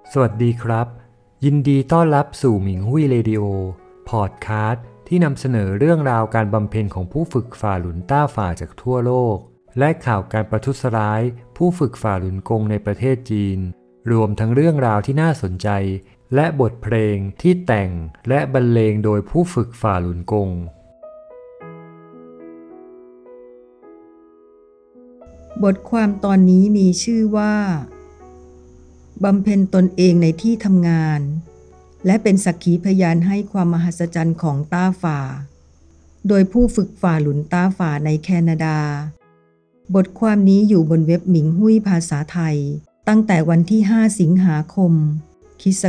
สวัสดีครับยินดีต้อนรับสู่หมิงหุ้ยเรดิโอพอดคาสต์ที่นำเสนอเรื่องราวการบำเพ็ญของผู้ฝึกฝ่าหลุนต้าฝ่าจากทั่วโลกและข่าวการประทุษร้ายผู้ฝึกฝ่าหลุนกงในประเทศจีนรวมทั้งเรื่องราวที่น่าสนใจและบทเพลงที่แต่งและบรรเลงโดยผู้ฝึกฝ่าหลุนกงบทความตอนนี้มีชื่อว่าบำเพ็ญตนเองในที่ทำงานและเป็นสักขีพยานให้ความมหัศจรรย์ของต้าฝ่าโดยผู้ฝึกฝ่าหลุนต้าฝ่าในแคนาดาบทความนี้อยู่บนเว็บหมิงหุ้ยภาษาไทยตั้งแต่วันที่5 สิงหาคมค.ศ.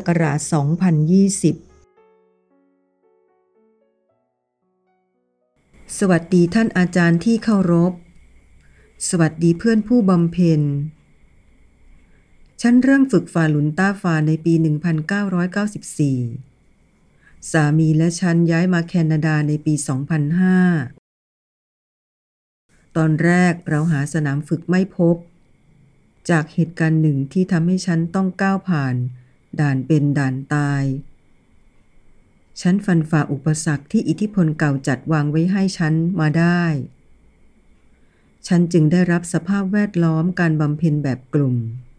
2020 สวัสดีท่านอาจารย์ที่เคารพสวัสดีเพื่อนผู้บำเพ็ญฉันเริ่มฝึกฝ่าหลุนต้าฝ่าในปี 1994 สามีและฉันย้ายมาแคนาดาในปี 2005 ตอนแรกเราหาสนามฝึกไม่พบจากเหตุการณ์หนึ่งที่ทำให้ฉันต้องก้าวผ่านด่านเป็นด่านตายฉันฟันฝ่าอุปสรรคที่อิทธิพลเก่าจัดวางไว้ให้ฉันมาได้ฉันจึงได้รับสภาพแวดล้อมการบำเพ็ญแบบกลุ่ม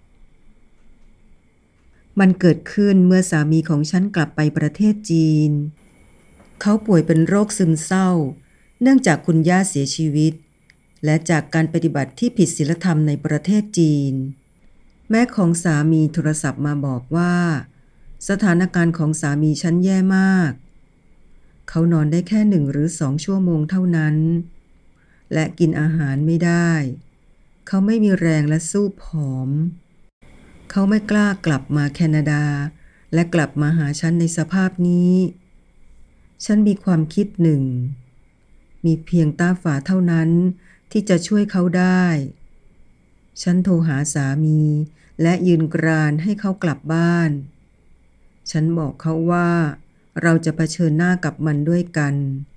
มันเกิดขึ้นเมื่อสามีของฉันกลับไปประเทศจีนเขาป่วยเป็นโรคซึมเศร้าเนื่องจากคุณย่าเสียชีวิตและจากการปฏิบัติที่ผิดศีลธรรมในประเทศจีนแม่ของสามีโทรศัพท์มาบอกว่าสถานการณ์ของสามีฉันแย่มากเขานอนได้แค่1 หรือ 2 ชั่วโมงเท่านั้นและกินอาหารไม่ได้เขาไม่มีแรงและสู้ผอมเขาไม่กล้ากลับมาแคนาดาและกลับมาหาฉันในสภาพนี้ฉันมีความคิดหนึ่งมีเพียงต้าฝ่าเท่านั้นที่จะช่วยเขาได้ฉันโทรหาสามีและยืนกรานให้เขากลับบ้านฉันบอกเขาว่าเราจะเผชิญหน้ากับมันด้วยกัน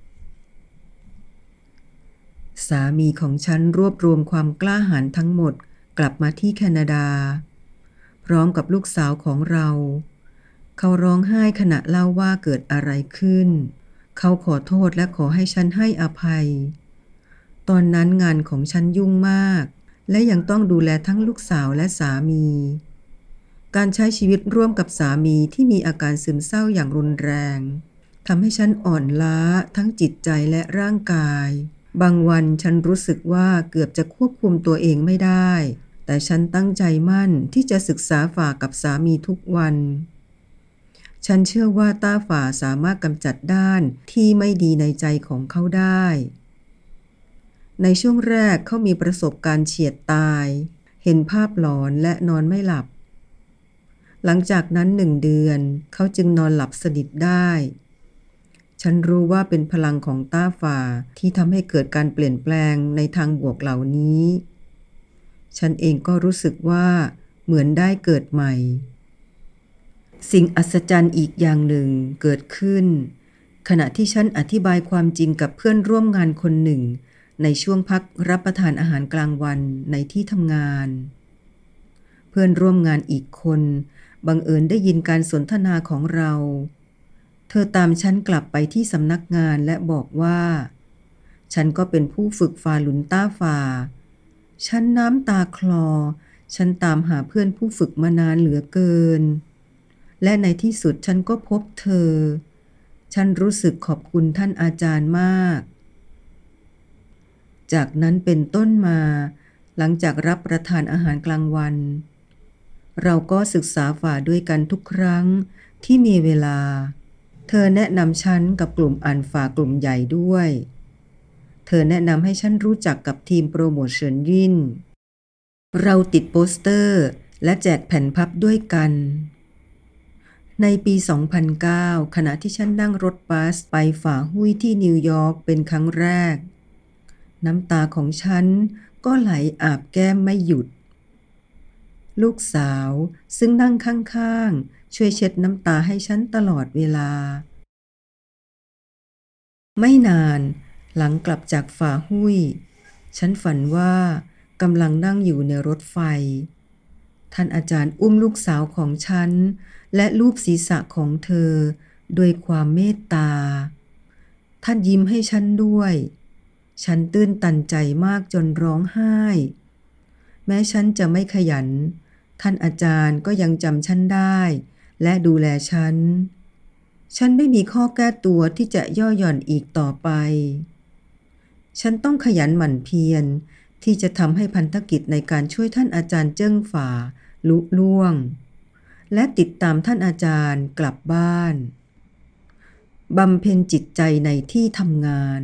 สามีของฉันรวบรวมความกล้าหาญทั้งหมดกลับมาที่แคนาดาพร้อมกับลูกสาวของเราเขาร้องไห้ขณะเล่าว่าเกิดอะไรขึ้นเขาขอโทษและขอให้ฉันให้อภัยตอนนั้นงานของฉันยุ่งมากและยังต้องดูแลทั้งลูกสาวและสามีการใช้ชีวิตร่วมกับสามีที่มีอาการซึมเศร้าอย่างรุนแรงทำให้ฉันอ่อนล้าทั้งจิตใจและร่างกายบางวันฉันรู้สึกว่าเกือบจะควบคุมตัวเองไม่ได้แต่ฉันตั้งใจมั่นที่จะศึกษาฝ่ากับสามีทุกวันฉันเชื่อว่าต้าฝ่าสามารถกำจัดด้านที่ไม่ดีในใจของเขาได้ในช่วงแรกเขามีประสบการณ์เฉียดตายเห็นภาพหลอนและนอนไม่หลับหลังจากนั้น1 เดือนเขาจึงนอนหลับสนิทได้ฉันรู้ว่าเป็นพลังของต้าฝ่าที่ทำให้เกิดการเปลี่ยนแปลงในทางบวกเหล่านี้ฉันเองก็รู้สึกว่าเหมือนได้เกิดใหม่สิ่งอัศจรรย์อีกอย่างหนึ่งเกิดขึ้นขณะที่ฉันอธิบายความจริงกับเพื่อนร่วมงานคนหนึ่งในช่วงพักรับประทานอาหารกลางวันในที่ทำงานเพื่อนร่วมงานอีกคนบังเอิญได้ยินการสนทนาของเราเธอตามฉันกลับไปที่สำนักงานและบอกว่าฉันก็เป็นผู้ฝึกฝ่าหลุนต้าฝ่าฉันน้ำตาคลอฉันตามหาเพื่อนผู้ฝึกมานานเหลือเกินและในที่สุดฉันก็พบเธอฉันรู้สึกขอบคุณท่านอาจารย์มากจากนั้นเป็นต้นมาหลังจากรับประทานอาหารกลางวันเราก็ศึกษาฝ่าด้วยกันทุกครั้งที่มีเวลาเธอแนะนำฉันกับกลุ่มอ่านฝ่ากลุ่มใหญ่ด้วยเธอแนะนำให้ฉันรู้จักกับทีมโปรโมทเฉินยิ่นเราติดโปสเตอร์และแจกแผ่นพับด้วยกันในปี 2009 ขณะที่ฉันนั่งรถบัสไปฝ่าหุ้ยที่นิวยอร์กเป็นครั้งแรกน้ำตาของฉันก็ไหลอาบแก้มไม่หยุดลูกสาวซึ่งนั่งข้างๆช่วยเช็ดน้ำตาให้ฉันตลอดเวลาไม่นานหลังกลับจากฝ่าหุ้ยฉันฝันว่ากำลังนั่งอยู่ในรถไฟท่านอาจารย์อุ้มลูกสาวของฉันและลูบศีรษะของเธอด้วยความเมตตาท่านยิ้มให้ฉันด้วยฉันตื้นตันใจมากจนร้องไห้แม้ฉันจะไม่ขยันท่านอาจารย์ก็ยังจำฉันได้และดูแลฉันไม่มีข้อแก้ตัวที่จะย่อหย่อนอีกต่อไปฉันต้องขยันหมั่นเพียรที่จะทำให้พันธกิจในการช่วยท่านอาจารย์เจิ้งฝ่าลุล่วงและติดตามท่านอาจารย์กลับบ้านบำเพ็ญจิตใจในที่ทำงาน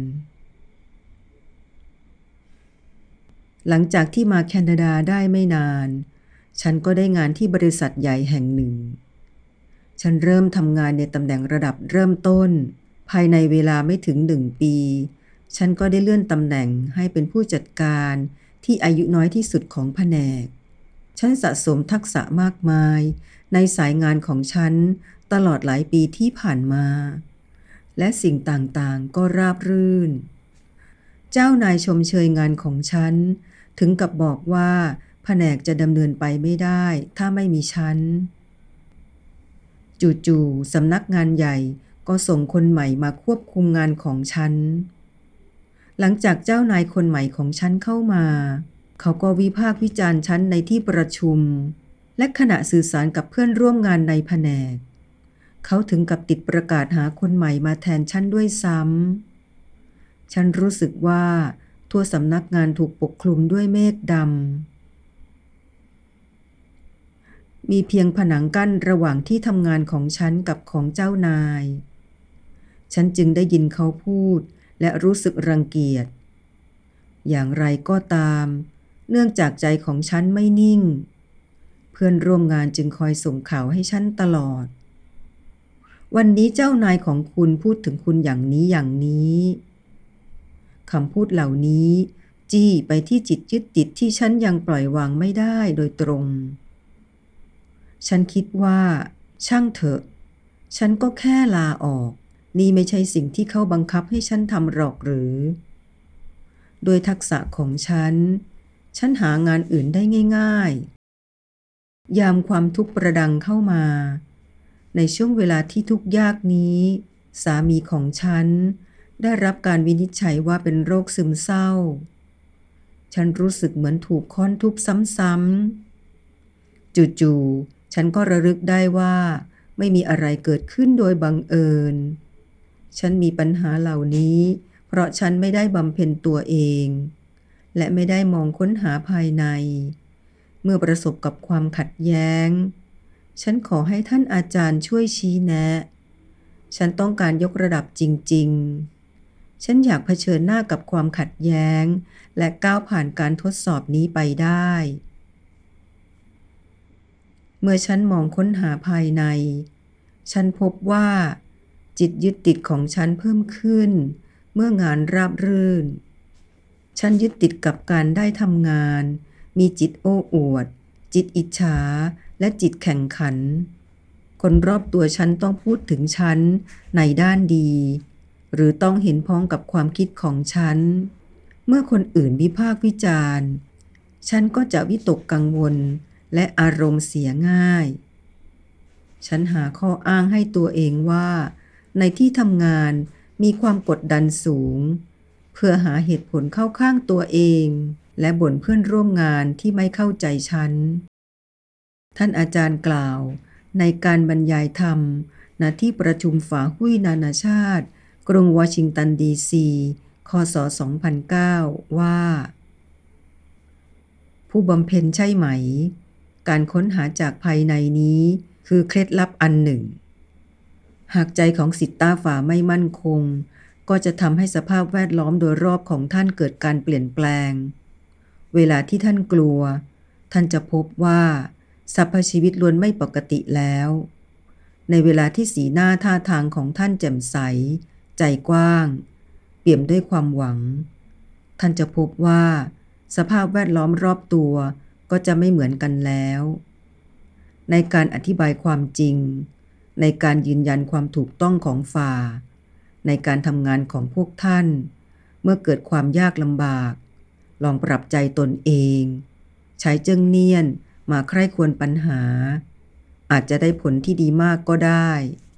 หลังจากที่มาแคนาดาได้ไม่นานฉันก็ได้งานที่บริษัทใหญ่แห่งหนึ่งฉันเริ่มทำงานในตำแหน่งระดับเริ่มต้นภายในเวลาไม่ถึง1 ปีฉันก็ได้เลื่อนตำแหน่งให้เป็นผู้จัดการที่อายุน้อยที่สุดของแผนกฉันสะสมทักษะมากมายในสายงานของฉันตลอดหลายปีที่ผ่านมาและสิ่งต่างๆก็ราบรื่นเจ้านายชมเชยงานของฉันถึงกับบอกว่าแผนกจะดำเนินไปไม่ได้ถ้าไม่มีฉันจู่ๆสำนักงานใหญ่ก็ส่งคนใหม่มาควบคุมงานของฉันหลังจากเจ้านายคนใหม่ของฉันเข้ามาเขาก็วิพากษ์วิจารณ์ฉันในที่ประชุมและขณะสื่อสารกับเพื่อนร่วมงานในแผนกเขาถึงกับติดประกาศหาคนใหม่มาแทนฉันด้วยซ้ำฉันรู้สึกว่าทั่วสำนักงานถูกปกคลุมด้วยเมฆดำมีเพียงผนังกั้นระหว่างที่ทำงานของฉันกับของเจ้านายฉันจึงได้ยินเขาพูดและรู้สึกรังเกียจอย่างไรก็ตามเนื่องจากใจของฉันไม่นิ่งเพื่อนร่วมงานจึงคอยส่งข่าวให้ฉันตลอดวันนี้เจ้านายของคุณพูดถึงคุณอย่างนี้อย่างนี้คำพูดเหล่านี้จี้ไปที่จิตยึดติดที่ฉันยังปล่อยวางไม่ได้โดยตรงฉันคิดว่าช่างเถอะฉันก็แค่ลาออกนี่ไม่ใช่สิ่งที่เขาบังคับให้ฉันทำหรอกหรือโดยทักษะของฉันหางานอื่นได้ง่ายๆยามความทุกข์ประดังเข้ามาในช่วงเวลาที่ทุกข์ยากนี้สามีของฉันได้รับการวินิจฉัยว่าเป็นโรคซึมเศร้าฉันรู้สึกเหมือนถูกค้อนทุบซ้ำๆจู่ๆฉันก็ระลึกได้ว่าไม่มีอะไรเกิดขึ้นโดยบังเอิญฉันมีปัญหาเหล่านี้เพราะฉันไม่ได้บำเพ็ญตัวเองและไม่ได้มองค้นหาภายในเมื่อประสบกับความขัดแย้งฉันขอให้ท่านอาจารย์ช่วยชี้แนะฉันต้องการยกระดับจริงๆฉันอยากเผชิญหน้ากับความขัดแย้งและก้าวผ่านการทดสอบนี้ไปได้เมื่อฉันมองค้นหาภายในฉันพบว่าจิตยึดติดของฉันเพิ่มขึ้นเมื่องานราบรื่นฉันยึดติดกับการได้ทำงานมีจิตโอ้อวดจิตอิจฉาและจิตแข่งขันคนรอบตัวฉันต้องพูดถึงฉันในด้านดีหรือต้องเห็นพ้องกับความคิดของฉันเมื่อคนอื่นวิพากษ์วิจารณ์ฉันก็จะวิตกกังวลและอารมณ์เสียง่ายฉันหาข้ออ้างให้ตัวเองว่าในที่ทำงานมีความกดดันสูงเพื่อหาเหตุผลเข้าข้างตัวเองและบ่นเพื่อนร่วมงานที่ไม่เข้าใจฉันท่านอาจารย์กล่าวในการบรรยายธรรมณที่ประชุมฝาหุ้ยนานาชาติกรุงวอชิงตันดีซีคศ2009ว่าผู้บำเพ็ญใช่ไหมการค้นหาจากภายในนี้คือเคล็ดลับอันหนึ่งหากใจของศิษย์ต้าฝาไม่มั่นคงก็จะทำให้สภาพแวดล้อมโดยรอบของท่านเกิดการเปลี่ยนแปลงเวลาที่ท่านกลัวท่านจะพบว่าสรรพชีวิตล้วนไม่ปกติแล้วในเวลาที่สีหน้าท่าทางของท่านแจ่มใสใจกว้างเปี่ยมด้วยความหวังท่านจะพบว่าสภาพแวดล้อมรอบตัวก็จะไม่เหมือนกันแล้วในการอธิบายความจริงในการยืนยันความถูกต้องของฝ่าในการทำงานของพวกท่านเมื่อเกิดความยากลำบากลองปรับใจตนเองใช้เจิ้งเนียนมาใคร่ครวญปัญหาอาจจะได้ผลที่ดีมากก็ได้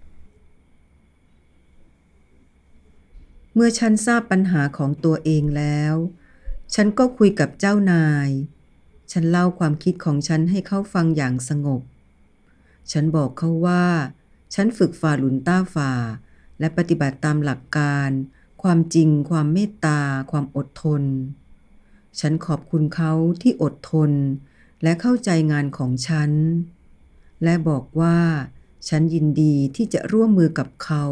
เมื่อฉันทราบปัญหาของตัวเองแล้วฉันก็คุยกับเจ้านายฉันเล่าความคิดของฉันให้เขาฟังอย่างสงบฉันบอกเขาว่าฉันฝึกฝ่าหลุนต้าฝ่าและปฏิบัติตามหลักการความจริงความเมตตาความอดทนฉันขอบคุณเขาที่อดทนและเข้าใจงานของฉันและบอกว่าฉันยินดีที่จะร่วมมือกับเขา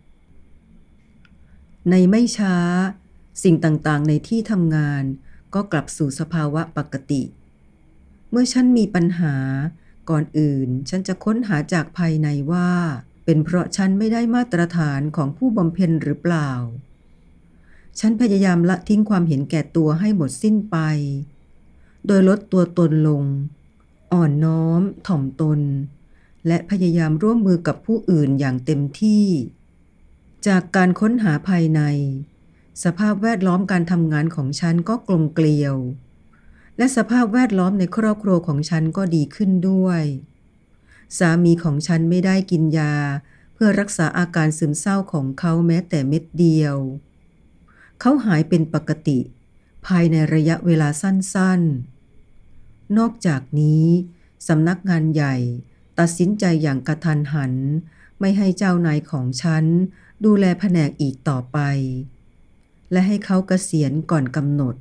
ในไม่ช้าสิ่งต่างๆในที่ทำงานก็กลับสู่สภาวะปกติเมื่อฉันมีปัญหาก่อนอื่นฉันจะค้นหาจากภายในว่าเป็นเพราะฉันไม่ได้มาตรฐานของผู้บำเพ็ญหรือเปล่าฉันพยายามละทิ้งความเห็นแก่ตัวให้หมดสิ้นไปโดยลดตัวตนลงอ่อนน้อมถ่อมตนและพยายามร่วมมือกับผู้อื่นอย่างเต็มที่จากการค้นหาภายในสภาพแวดล้อมการทำงานของฉันก็กลมเกลียวและสภาพแวดล้อมในครอบครัวของฉันก็ดีขึ้นด้วยสามีของฉันไม่ได้กินยาเพื่อรักษาอาการซึมเศร้าของเขาแม้แต่เม็ดเดียวเขาหายเป็นปกติภายในระยะเวลาสั้นๆนอกจากนี้สำนักงานใหญ่ตัดสินใจอย่างกระทันหันไม่ให้เจ้านายของฉันดูแลแผนกอีกต่อไปและให้เขาเกษียณก่อนกำหนด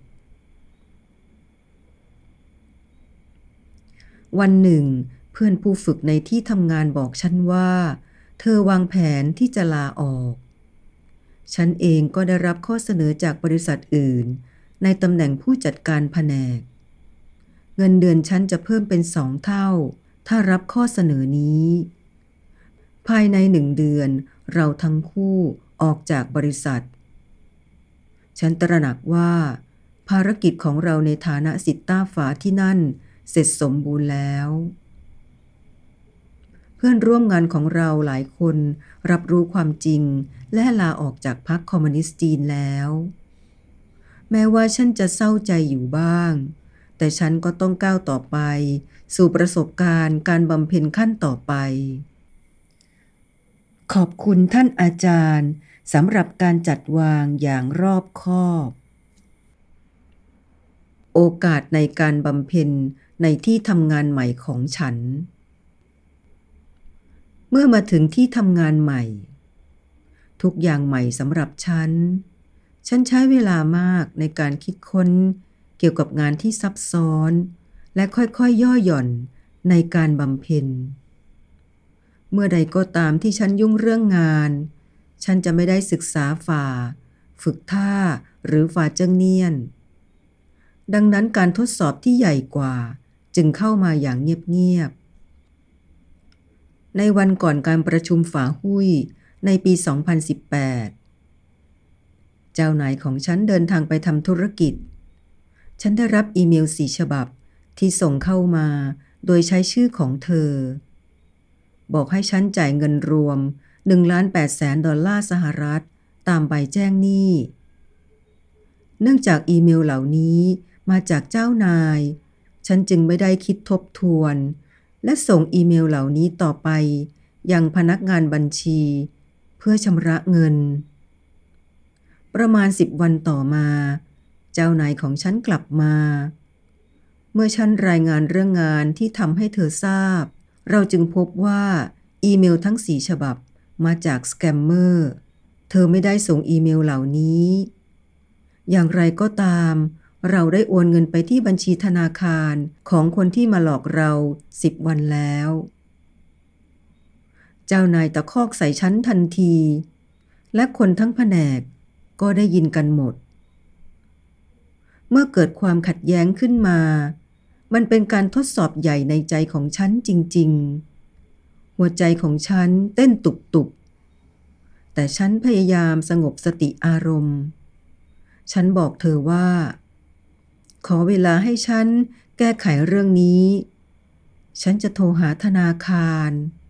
วันหนึ่งเพื่อนผู้ฝึกในที่ทำงานบอกฉันว่าเธอวางแผนที่จะลาออกฉันเองก็ได้รับข้อเสนอจากบริษัทอื่นในตำแหน่งผู้จัดการแผนกเงินเดือนฉันจะเพิ่มเป็น2 เท่าถ้ารับข้อเสนอนี้ภายใน1 เดือนเราทั้งคู่ออกจากบริษัทฉันตระหนักว่าภารกิจของเราในฐานะศิษย์ต้าฝาที่นั่นเสร็จสมบูรณ์แล้วเพื่อนร่วมงานของเราหลายคนรับรู้ความจริงและลาออกจากพรรคคอมมิวนิสต์จีนแล้วแม้ว่าฉันจะเศร้าใจอยู่บ้างแต่ฉันก็ต้องก้าวต่อไปสู่ประสบการณ์การบำเพ็ญขั้นต่อไปขอบคุณท่านอาจารย์สำหรับการจัดวางอย่างรอบคอบโอกาสในการบำเพ็ญในที่ทำงานใหม่ของฉันเมื่อมาถึงที่ทำงานใหม่ทุกอย่างใหม่สำหรับฉันใช้เวลามากในการคิดค้นเกี่ยวกับงานที่ซับซ้อนและค่อยๆย่อหย่อนในการบำเพ็ญเมื่อใดก็ตามที่ฉันยุ่งเรื่องงานฉันจะไม่ได้ศึกษาฝ่าฝึกท่าหรือฝ่าเจิ้งเนียนดังนั้นการทดสอบที่ใหญ่กว่าจึงเข้ามาอย่างเงียบๆในวันก่อนการประชุมฝ่าหุ้ยในปี 2018 เจ้านายของฉันเดินทางไปทำธุรกิจฉันได้รับอีเมล4 ฉบับที่ส่งเข้ามาโดยใช้ชื่อของเธอบอกให้ฉันจ่ายเงินรวม $1,800,000 สหรัฐตามใบแจ้งหนี้เนื่องจากอีเมลเหล่านี้มาจากเจ้านายฉันจึงไม่ได้คิดทบทวนและส่งอีเมลเหล่านี้ต่อไปยังพนักงานบัญชีเพื่อชำระเงินประมาณ10 วันต่อมาเจ้านายของฉันกลับมาเมื่อฉันรายงานเรื่องงานที่ทำให้เธอทราบเราจึงพบว่าอีเมลทั้ง4 ฉบับมาจากสแกมเมอร์เธอไม่ได้ส่งอีเมลเหล่านี้อย่างไรก็ตามเราได้โอนเงินไปที่บัญชีธนาคารของคนที่มาหลอกเรา10 วันแล้วเจ้านายตะคอกใส่ฉันทันทีและคนทั้งแผนกก็ได้ยินกันหมดเมื่อเกิดความขัดแย้งขึ้นมามันเป็นการทดสอบใหญ่ในใจของฉันจริงๆหัวใจของฉันเต้นตุบๆแต่ฉันพยายามสงบสติอารมณ์ฉันบอกเธอว่าขอเวลาให้ฉันแก้ไขเรื่องนี้ฉันจะโทรหาธนาคาร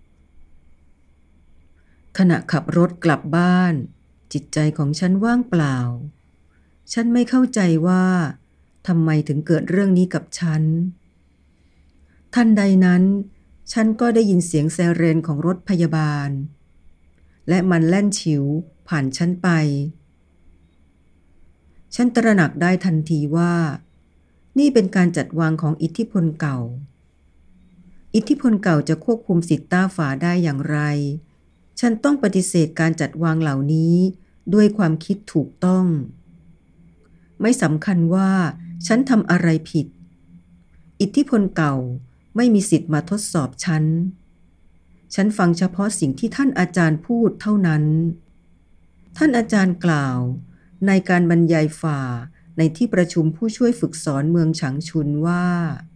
ขณะขับรถกลับบ้านจิตใจของฉันว่างเปล่าฉันไม่เข้าใจว่าทำไมถึงเกิดเรื่องนี้กับฉันทันใดนั้นฉันก็ได้ยินเสียงไซเรนของรถพยาบาลและมันแล่นฉิวผ่านฉันไปฉันตระหนักได้ทันทีว่านี่เป็นการจัดวางของอิทธิพลเก่าอิทธิพลเก่าจะควบคุมสิทธิ์ต้าฝาได้อย่างไรฉันต้องปฏิเสธการจัดวางเหล่านี้ด้วยความคิดถูกต้องไม่สำคัญว่าฉันทำอะไรผิดอิทธิพลเก่าไม่มีสิทธิ์มาทดสอบฉันฟังเฉพาะสิ่งที่ท่านอาจารย์พูดเท่านั้นท่านอาจารย์กล่าวในการบรรยายฝ่าในที่ประชุมผู้ช่วยฝึกสอนเมืองฉางชุนว่า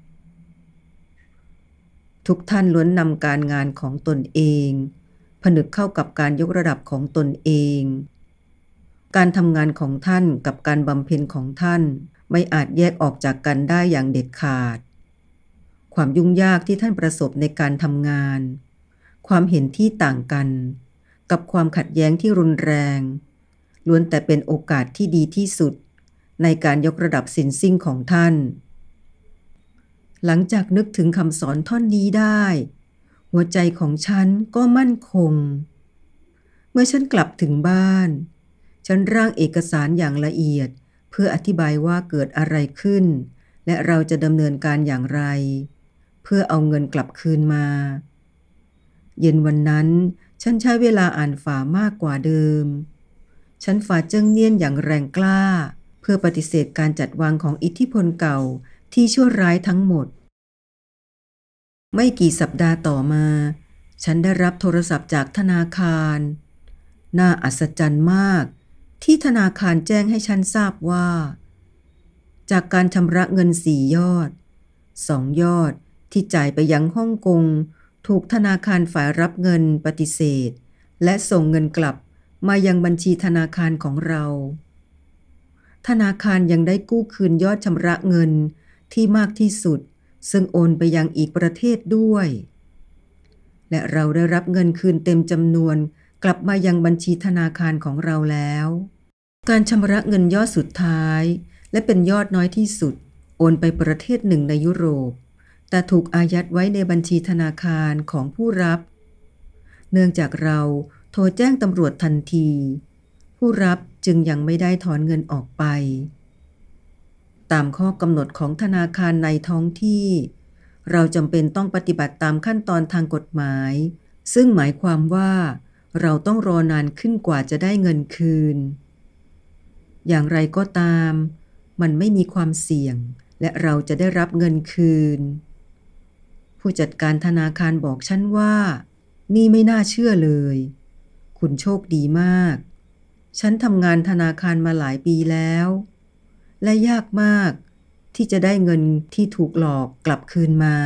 ทุกท่านล้วนนำการงานของตนเองผนึกเข้ากับการยกระดับของตนเองการทำงานของท่านกับการบำเพ็ญของท่านไม่อาจแยกออกจากกันได้อย่างเด็ดขาดความยุ่งยากที่ท่านประสบในการทำงานความเห็นที่ต่างกันกับความขัดแย้งที่รุนแรงล้วนแต่เป็นโอกาสที่ดีที่สุดในการยกระดับสินสิ่งของท่านหลังจากนึกถึงคำสอนท่อนนี้ได้หัวใจของฉันก็มั่นคงเมื่อฉันกลับถึงบ้านฉันร่างเอกสารอย่างละเอียดเพื่ออธิบายว่าเกิดอะไรขึ้นและเราจะดำเนินการอย่างไรเพื่อเอาเงินกลับคืนมาเย็นวันนั้นฉันใช้เวลาอ่านฝ่ามากกว่าเดิมฉันฝ่าเจิ้งเนียนอย่างแรงกล้าเพื่อปฏิเสธการจัดวางของอิทธิพลเก่าที่ชั่วร้ายทั้งหมดไม่กี่สัปดาห์ต่อมาฉันได้รับโทรศัพท์จากธนาคารน่าอัศจรรย์มากที่ธนาคารแจ้งให้ฉันทราบว่าจากการชำระเงิน4 ยอด2 ยอดที่จ่ายไปยังฮ่องกงถูกธนาคารฝ่ายรับเงินปฏิเสธและส่งเงินกลับมายังบัญชีธนาคารของเราธนาคารยังได้กู้คืนยอดชำระเงินที่มากที่สุดซึ่งโอนไปยังอีกประเทศด้วยและเราได้รับเงินคืนเต็มจำนวนกลับมายังบัญชีธนาคารของเราแล้วการชำระเงินยอดสุดท้ายและเป็นยอดน้อยที่สุดโอนไปประเทศหนึ่งในยุโรปแต่ถูกอายัดไว้ในบัญชีธนาคารของผู้รับเนื่องจากเราโทรแจ้งตำรวจทันทีผู้รับจึงยังไม่ได้ถอนเงินออกไปตามข้อกำหนดของธนาคารในท้องที่เราจำเป็นต้องปฏิบัติตามขั้นตอนทางกฎหมายซึ่งหมายความว่าเราต้องรอนานขึ้นกว่าจะได้เงินคืนอย่างไรก็ตามมันไม่มีความเสี่ยงและเราจะได้รับเงินคืนผู้จัดการธนาคารบอกฉันว่านี่ไม่น่าเชื่อเลยคุณโชคดีมากฉันทำงานธนาคารมาหลายปีแล้วและยากมากที่จะได้เงินที่ถูกหลอกกลับคืนมา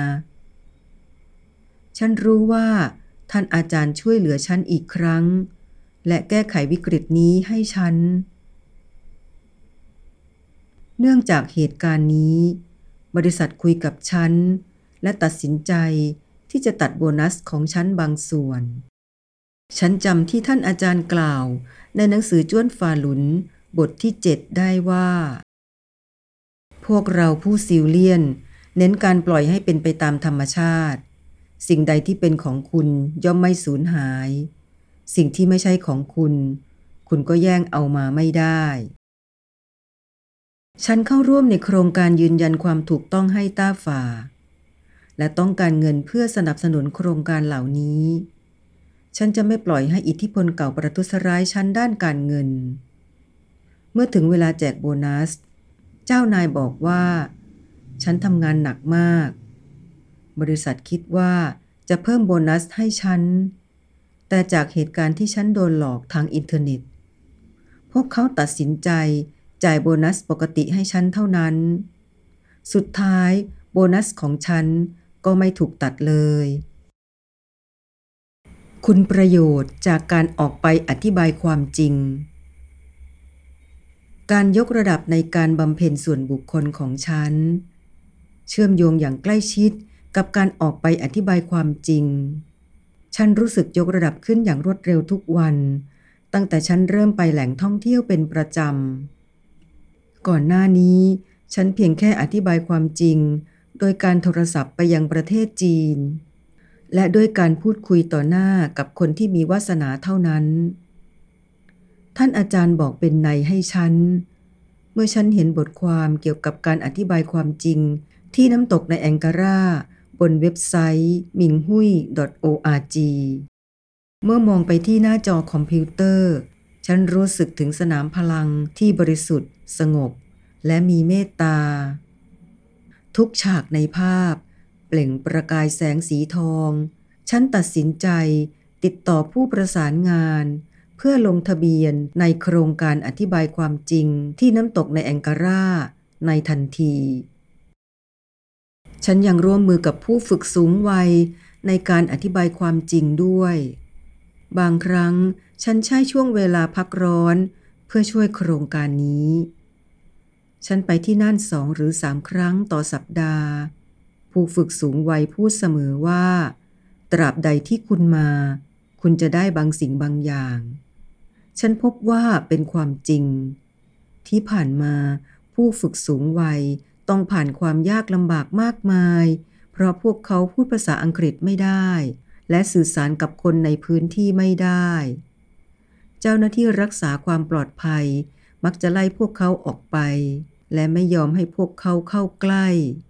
ฉันรู้ว่าท่านอาจารย์ช่วยเหลือฉันอีกครั้งและแก้ไขวิกฤตนี้ให้ฉันเนื่องจากเหตุการณ์นี้บริษัทคุยกับฉันและตัดสินใจที่จะตัดโบนัสของฉันบางส่วนฉันจำที่ท่านอาจารย์กล่าวในหนังสือจ้วนฟาหลุนบทที่ 7ได้ว่าพวกเราผู้ซิลเลียนเน้นการปล่อยให้เป็นไปตามธรรมชาติสิ่งใดที่เป็นของคุณย่อมไม่สูญหายสิ่งที่ไม่ใช่ของคุณคุณก็แย่งเอามาไม่ได้ฉันเข้าร่วมในโครงการยืนยันความถูกต้องให้ต้าฝ่าและต้องการเงินเพื่อสนับสนุนโครงการเหล่านี้ฉันจะไม่ปล่อยให้อิทธิพลเก่าประทุษร้ายฉันด้านการเงินเมื่อถึงเวลาแจกโบนัสเจ้านายบอกว่าฉันทำงานหนักมากบริษัทคิดว่าจะเพิ่มโบนัสให้ฉันแต่จากเหตุการณ์ที่ฉันโดนหลอกทางอินเทอร์เน็ตพวกเขาตัดสินใจจ่ายโบนัสปกติให้ฉันเท่านั้นสุดท้ายโบนัสของฉันก็ไม่ถูกตัดเลยคุณประโยชน์จากการออกไปอธิบายความจริงการยกระดับในการบำเพ็ญส่วนบุคคลของฉันเชื่อมโยงอย่างใกล้ชิดกับการออกไปอธิบายความจริงฉันรู้สึกยกระดับขึ้นอย่างรวดเร็วทุกวันตั้งแต่ฉันเริ่มไปแหล่งท่องเที่ยวเป็นประจำก่อนหน้านี้ฉันเพียงแค่อธิบายความจริงโดยการโทรศัพท์ไปยังประเทศจีนและด้วยการพูดคุยต่อหน้ากับคนที่มีวาสนาเท่านั้นท่านอาจารย์บอกเป็นนัยให้ฉันเมื่อฉันเห็นบทความเกี่ยวกับการอธิบายความจริงที่น้ำตกในแองการาบนเว็บไซต์ minghui.org เมื่อมองไปที่หน้าจอคอมพิวเตอร์ฉันรู้สึกถึงสนามพลังที่บริสุทธิ์สงบและมีเมตตาทุกฉากในภาพเปล่งประกายแสงสีทองฉันตัดสินใจติดต่อผู้ประสานงานเพื่อลงทะเบียนในโครงการอธิบายความจริงที่น้ำตกในแองการาในทันทีฉันยังร่วมมือกับผู้ฝึกสูงวัยในการอธิบายความจริงด้วยบางครั้งฉันใช้ช่วงเวลาพักร้อนเพื่อช่วยโครงการนี้ฉันไปที่นั่น2 หรือ 3 ครั้งต่อสัปดาห์ผู้ฝึกสูงวัยพูดเสมอว่าตราบใดที่คุณมาคุณจะได้บางสิ่งบางอย่างฉันพบว่าเป็นความจริงที่ผ่านมาผู้ฝึกสูงวัยต้องผ่านความยากลำบากมากมายเพราะพวกเขาพูดภาษาอังกฤษไม่ได้และสื่อสารกับคนในพื้นที่ไม่ได้เจ้าหน้าที่รักษาความปลอดภัยมักจะไล่พวกเขาออกไปและไม่ยอมให้พวกเขาเข้าใกล้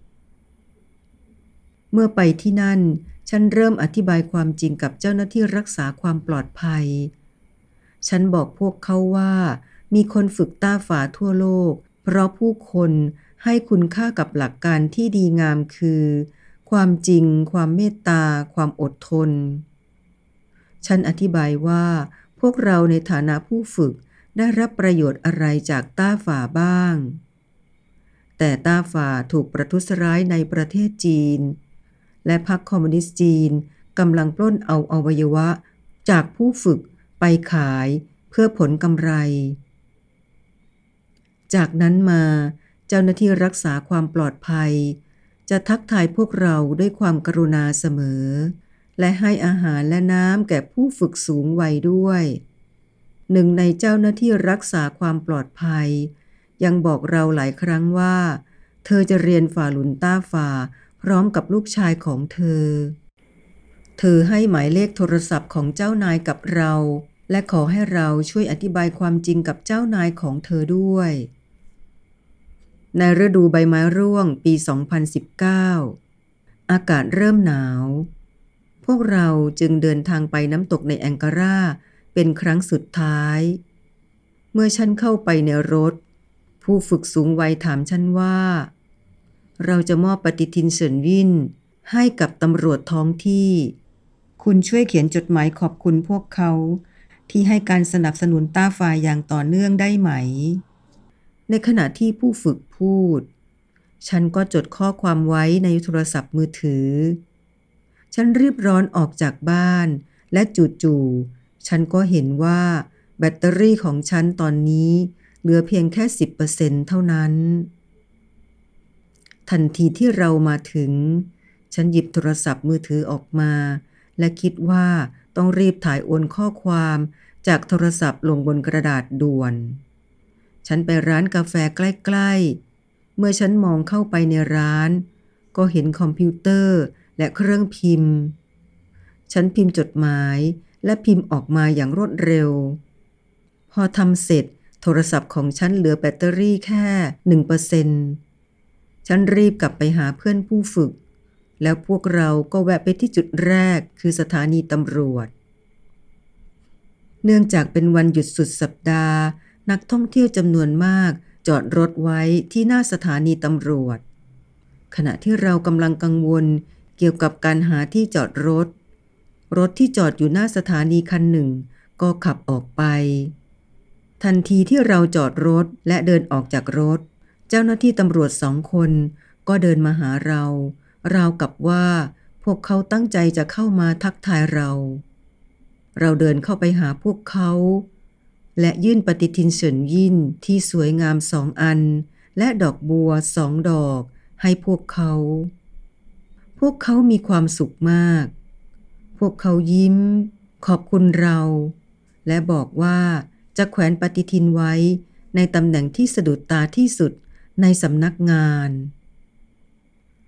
เมื่อไปที่นั่นฉันเริ่มอธิบายความจริงกับเจ้าหน้าที่รักษาความปลอดภัยฉันบอกพวกเขาว่ามีคนฝึกต้าฝาทั่วโลกเพราะผู้คนให้คุณค่ากับหลักการที่ดีงามคือความจริงความเมตตาความอดทนฉันอธิบายว่าพวกเราในฐานะผู้ฝึกได้รับประโยชน์อะไรจากต้าฝาบ้างแต่ต้าฝาถูกประทุษร้ายในประเทศจีนและพรรคคอมมิวนิสต์จีนกำลังปล้นเอาอวัยวะจากผู้ฝึกไปขายเพื่อผลกำไรจากนั้นมาเจ้าหน้าที่รักษาความปลอดภัยจะทักทายพวกเราด้วยความกรุณาเสมอและให้อาหารและน้ำแก่ผู้ฝึกสูงวัยด้วยหนึ่งในเจ้าหน้าที่รักษาความปลอดภัยยังบอกเราหลายครั้งว่าเธอจะเรียนฝ่าหลุนต้าฝ่าพร้อมกับลูกชายของเธอให้หมายเลขโทรศัพท์ของเจ้านายกับเราและขอให้เราช่วยอธิบายความจริงกับเจ้านายของเธอด้วยในฤดูใบไม้ร่วงปี 2019 อากาศเริ่มหนาวพวกเราจึงเดินทางไปน้ำตกในแองการาเป็นครั้งสุดท้ายเมื่อฉันเข้าไปในรถผู้ฝึกสูงวัยถามฉันว่าเราจะมอบปฏิทินเซินวินให้กับตำรวจท้องที่คุณช่วยเขียนจดหมายขอบคุณพวกเขาที่ให้การสนับสนุนต้าฝ่ายอย่างต่อเนื่องได้ไหมในขณะที่ผู้ฝึกพูดฉันก็จดข้อความไว้ในโทรศัพท์มือถือฉันรีบร้อนออกจากบ้านและจู่ๆฉันก็เห็นว่าแบตเตอรี่ของฉันตอนนี้เหลือเพียงแค่ 10% เท่านั้นทันทีที่เรามาถึงฉันหยิบโทรศัพท์มือถือออกมาและคิดว่าต้องรีบถ่ายโอนข้อความจากโทรศัพท์ลงบนกระดาษด่วนฉันไปร้านกาแฟใกล้ๆเมื่อฉันมองเข้าไปในร้านก็เห็นคอมพิวเตอร์และเครื่องพิมพ์ฉันพิมพ์จดหมายและพิมพ์ออกมาอย่างรวดเร็วพอทำเสร็จโทรศัพท์ของฉันเหลือแบตเตอรี่แค่ 1% ฉันรีบกลับไปหาเพื่อนผู้ฝึกแล้วพวกเราก็แวะไปที่จุดแรกคือสถานีตำรวจเนื่องจากเป็นวันหยุดสุดสัปดาห์นักท่องเที่ยวจำนวนมากจอดรถไว้ที่หน้าสถานีตำรวจขณะที่เรากำลังกังวลเกี่ยวกับการหาที่จอดรถที่จอดอยู่หน้าสถานีคันหนึ่งก็ขับออกไปทันทีที่เราจอดรถและเดินออกจากรถเจ้าหน้าที่ตำรวจ2 คนก็เดินมาหาเราราวกับว่าพวกเขาตั้งใจจะเข้ามาทักทายเราเดินเข้าไปหาพวกเขาและยื่นปฏิทินเฉินยินที่สวยงาม2 อันและดอกบัว2 ดอกให้พวกเขามีความสุขมากพวกเขายิ้มขอบคุณเราและบอกว่าจะแขวนปฏิทินไว้ในตำแหน่งที่สะดุดตาที่สุดในสำนักงาน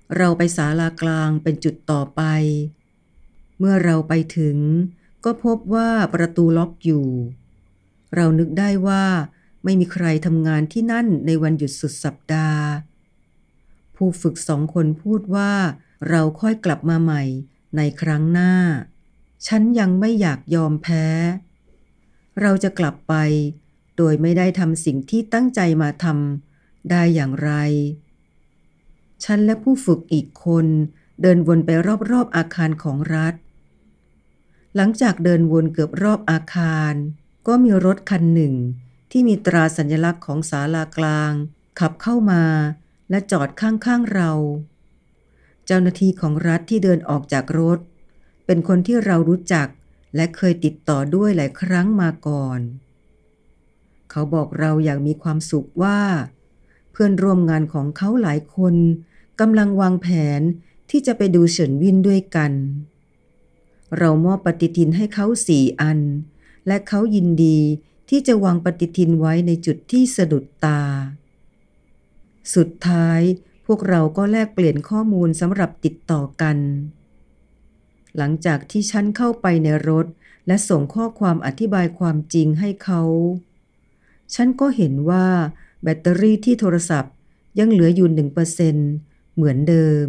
เราไปศาลากลางเป็นจุดต่อไปเมื่อเราไปถึงก็พบว่าประตูล็อกอยู่เรานึกได้ว่าไม่มีใครทำงานที่นั่นในวันหยุดสุดสัปดาห์ผู้ฝึก2 คนพูดว่าเราค่อยกลับมาใหม่ในครั้งหน้าฉันยังไม่อยากยอมแพ้เราจะกลับไปโดยไม่ได้ทำสิ่งที่ตั้งใจมาทำได้อย่างไรฉันและผู้ฝึกอีกคนเดินวนไปรอบๆอาคารของรัฐหลังจากเดินวนเกือบรอบอาคารก็มีรถคันหนึ่งที่มีตราสัญลักษณ์ของศาลากลางขับเข้ามาและจอดข้างๆเราเจ้าหน้าที่ของรัฐที่เดินออกจากรถเป็นคนที่เรารู้จักและเคยติดต่อด้วยหลายครั้งมาก่อนเขาบอกเราอย่างมีความสุขว่าเพื่อนร่วมงานของเขาหลายคนกำลังวางแผนที่จะไปดูเฉินวินด้วยกันเรามอบปฏิทินให้เขา4 อันและเขายินดีที่จะวางปฏิทินไว้ในจุดที่สะดุดตาสุดท้ายพวกเราก็แลกเปลี่ยนข้อมูลสำหรับติดต่อกันหลังจากที่ฉันเข้าไปในรถและส่งข้อความอธิบายความจริงให้เขาฉันก็เห็นว่าแบตเตอรี่ที่โทรศัพท์ยังเหลืออยู่ 1% เหมือนเดิม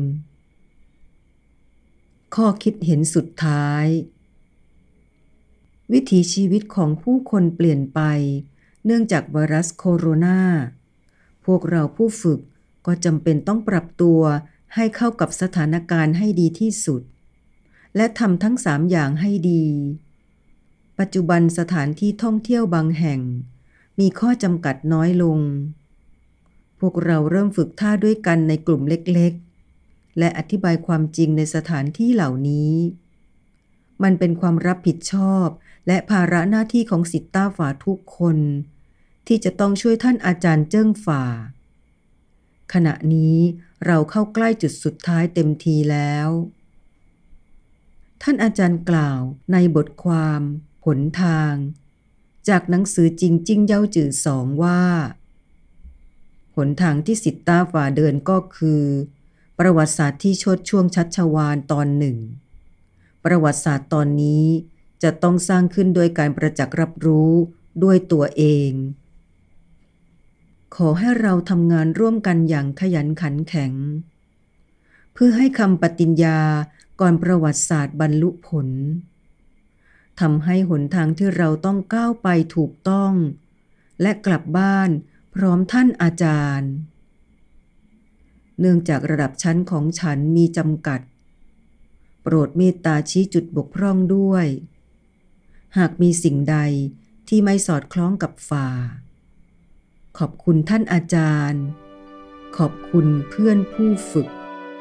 ข้อคิดเห็นสุดท้ายวิถีชีวิตของผู้คนเปลี่ยนไปเนื่องจากไวรัสโคโรนาพวกเราผู้ฝึกก็จำเป็นต้องปรับตัวให้เข้ากับสถานการณ์ให้ดีที่สุดและทำทั้ง3 อย่างให้ดีปัจจุบันสถานที่ท่องเที่ยวบางแห่งมีข้อจำกัดน้อยลงพวกเราเริ่มฝึกท่าด้วยกันในกลุ่มเล็กๆและอธิบายความจริงในสถานที่เหล่านี้มันเป็นความรับผิดชอบและภาระหน้าที่ของศิษย์ต้าฝาทุกคนที่จะต้องช่วยท่านอาจารย์เจิ้งฝาขณะนี้เราเข้าใกล้จุดสุดท้ายเต็มทีแล้วท่านอาจารย์กล่าวในบทความหนทางจากหนังสือจริงจิ้งเย่าจื่อ2ว่าหนทางที่ศิษย์ต้าฝาเดินก็คือประวัติศาสตร์ที่โชติช่วงชัชวาลตอน 1ประวัติศาสตร์ตอนนี้จะต้องสร้างขึ้นโดยการประจักษ์รับรู้ด้วยตัวเองขอให้เราทำงานร่วมกันอย่างขยันขันแข็งเพื่อให้คำปฏิญญาก่อนประวัติศาสตร์บรรลุผลทำให้หนทางที่เราต้องก้าวไปถูกต้องและกลับบ้านพร้อมท่านอาจารย์เนื่องจากระดับชั้นของฉันมีจำกัดโปรดเมตตาชี้จุดบกพร่องด้วยหากมีสิ่งใดที่ไม่สอดคล้องกับฝ่าขอบคุณท่านอาจารย์ขอบคุณเพื่อนผู้ฝึก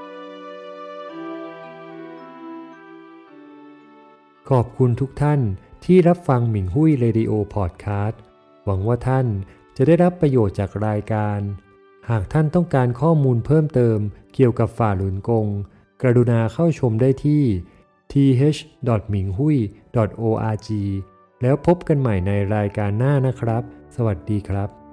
ขอบคุณทุกท่านที่รับฟังหมิงหุ้ยเรดิโอพอดคาสต์หวังว่าท่านจะได้รับประโยชน์จากรายการหากท่านต้องการข้อมูลเพิ่มเติมเกี่ยวกับฝ่าหลุนกงกรุณาเข้าชมได้ที่ th.minghui.org แล้วพบกันใหม่ในรายการหน้านะครับสวัสดีครับ